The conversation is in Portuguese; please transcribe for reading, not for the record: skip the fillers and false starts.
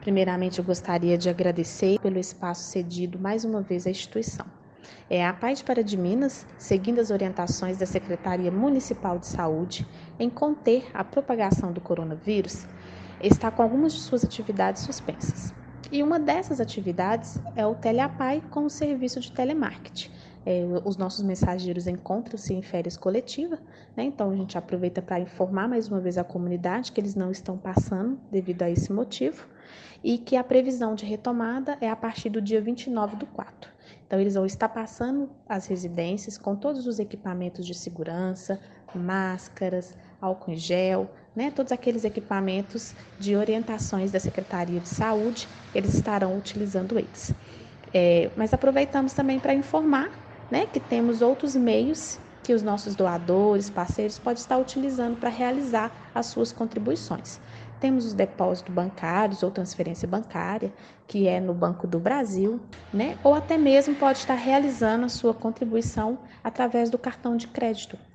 Primeiramente, eu gostaria de agradecer pelo espaço cedido mais uma vez à instituição. A PAI de Minas, seguindo as orientações da Secretaria Municipal de Saúde em conter a propagação do coronavírus, está com algumas de suas atividades suspensas. E uma dessas atividades é o TeleAPAI com o serviço de telemarketing. Os nossos mensageiros encontram-se em férias coletivas, né? Então a gente aproveita para informar mais uma vez a comunidade que eles não estão passando devido a esse motivo e que a previsão de retomada é a partir do dia 29/4. Então eles vão estar passando as residências com todos os equipamentos de segurança, máscaras, álcool em gel, né? Todos aqueles equipamentos de orientações da Secretaria de Saúde, eles estarão utilizando eles. Mas aproveitamos também para informar, né, que temos outros meios que os nossos doadores, parceiros, podem estar utilizando para realizar as suas contribuições. Temos os depósitos bancários ou transferência bancária, que é no Banco do Brasil, né? Ou até mesmo pode estar realizando a sua contribuição através do cartão de crédito.